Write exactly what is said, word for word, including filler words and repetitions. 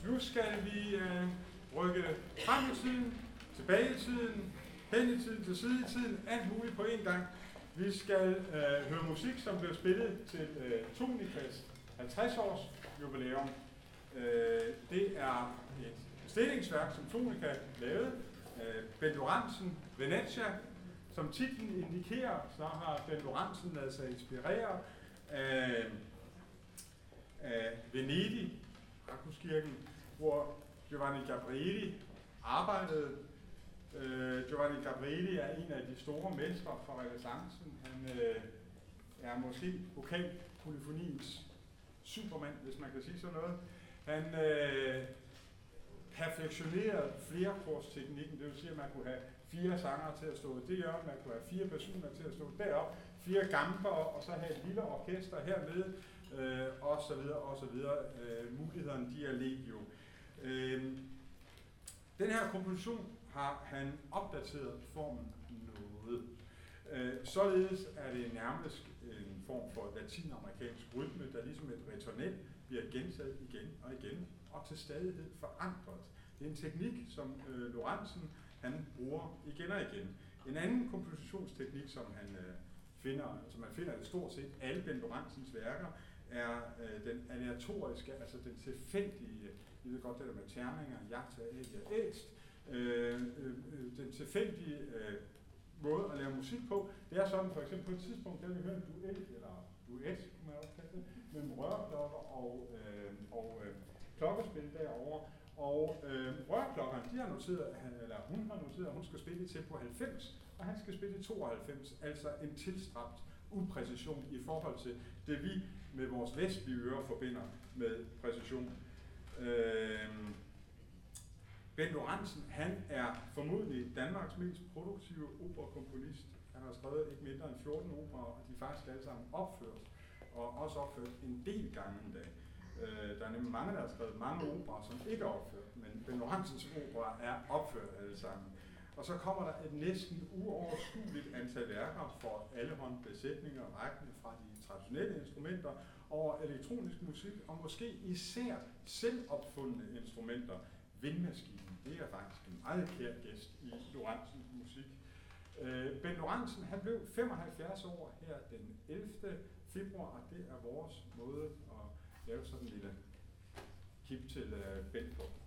Nu skal vi øh, rykke frem i tiden, tilbage i tiden, hen i tiden, til side i tiden, alt muligt på én gang. Vi skal øh, høre musik, som blev spillet til øh, Tonikas halvtreds års jubilæum. Øh, det er et bestillingsværk, som Tonika lavede. Øh, Bent Lorentzen, Venezia. Som titlen indikerer, så har Bent Lorentzen ladet sig inspirere af, af Venedig, Rakuskirken, hvor Giovanni Gabrieli arbejdede. Øh, Giovanni Gabrieli er en af de store mestre fra renæssancen. Han øh, er måske vokalpolyfoniens supermand, hvis man kan sige sådan noget. Han øh, perfektionerede flerkorsteknikken, det vil sige, at man kunne have fire sanger til at stå i det hjørne, man kunne have fire personer til at stå deroppe, fire gamper, og så have et lille orkester hernede, øh, og så videre, og så videre. Øh, mulighederne, de er legio. Øh, den her komposition har han opdateret formen noget. Øh, således er det nærmest en form for latinamerikansk rytme, der ligesom et retornel bliver gentaget igen og igen, og til stadighed forandret. Det er en teknik, som øh, Lorentzen han bruger igen og igen. En anden kompositionsteknik, som han øh, finder, som man finder i stort set alle Bent Lorentzens værker, er øh, den aleatoriske, altså den tilfældige, I ved godt det der med terninger, jagta, æg, æst, øh, øh, den tilfældige øh, måde at lave musik på. Det er sådan, for eksempel på et tidspunkt, der vi hører en duet, eller duet, kunne man også kalde det, mellem rørklokker og, øh, og øh, klokkespil derovre. Og øh, rørklokkeren, de har noteret, eller hun har noteret, at hun skal spille i tempo halvfems, og han skal spille i tooghalvfems, altså en tilstræbt upræcision i forhold til det, vi med vores vestlige ører forbinder med præcision. Øh, Bent Lorentzen, han er formodentlig Danmarks mest produktive operakomponist. Han har skrevet ikke mindre end fjorten operer, og de er faktisk alle sammen opført, og også opført en del gange en dag. Uh, der er nemlig mange, der har skrevet mange operer, som ikke er opført, men Bent Lorentzens opera er opført alle sammen. Og så kommer der et næsten uoverskueligt antal værker for allehånd besætninger, rækkende fra de traditionelle instrumenter over elektronisk musik, og måske især selvopfundne instrumenter. Vindmaskinen, det er faktisk en meget kær gæst i Lorentzens musik. Uh, Bent Lorentzen, han blev femoghalvfjerds år her den ellevte februar, og det er vores måde at lave sådan en lille kip til uh, Bent på.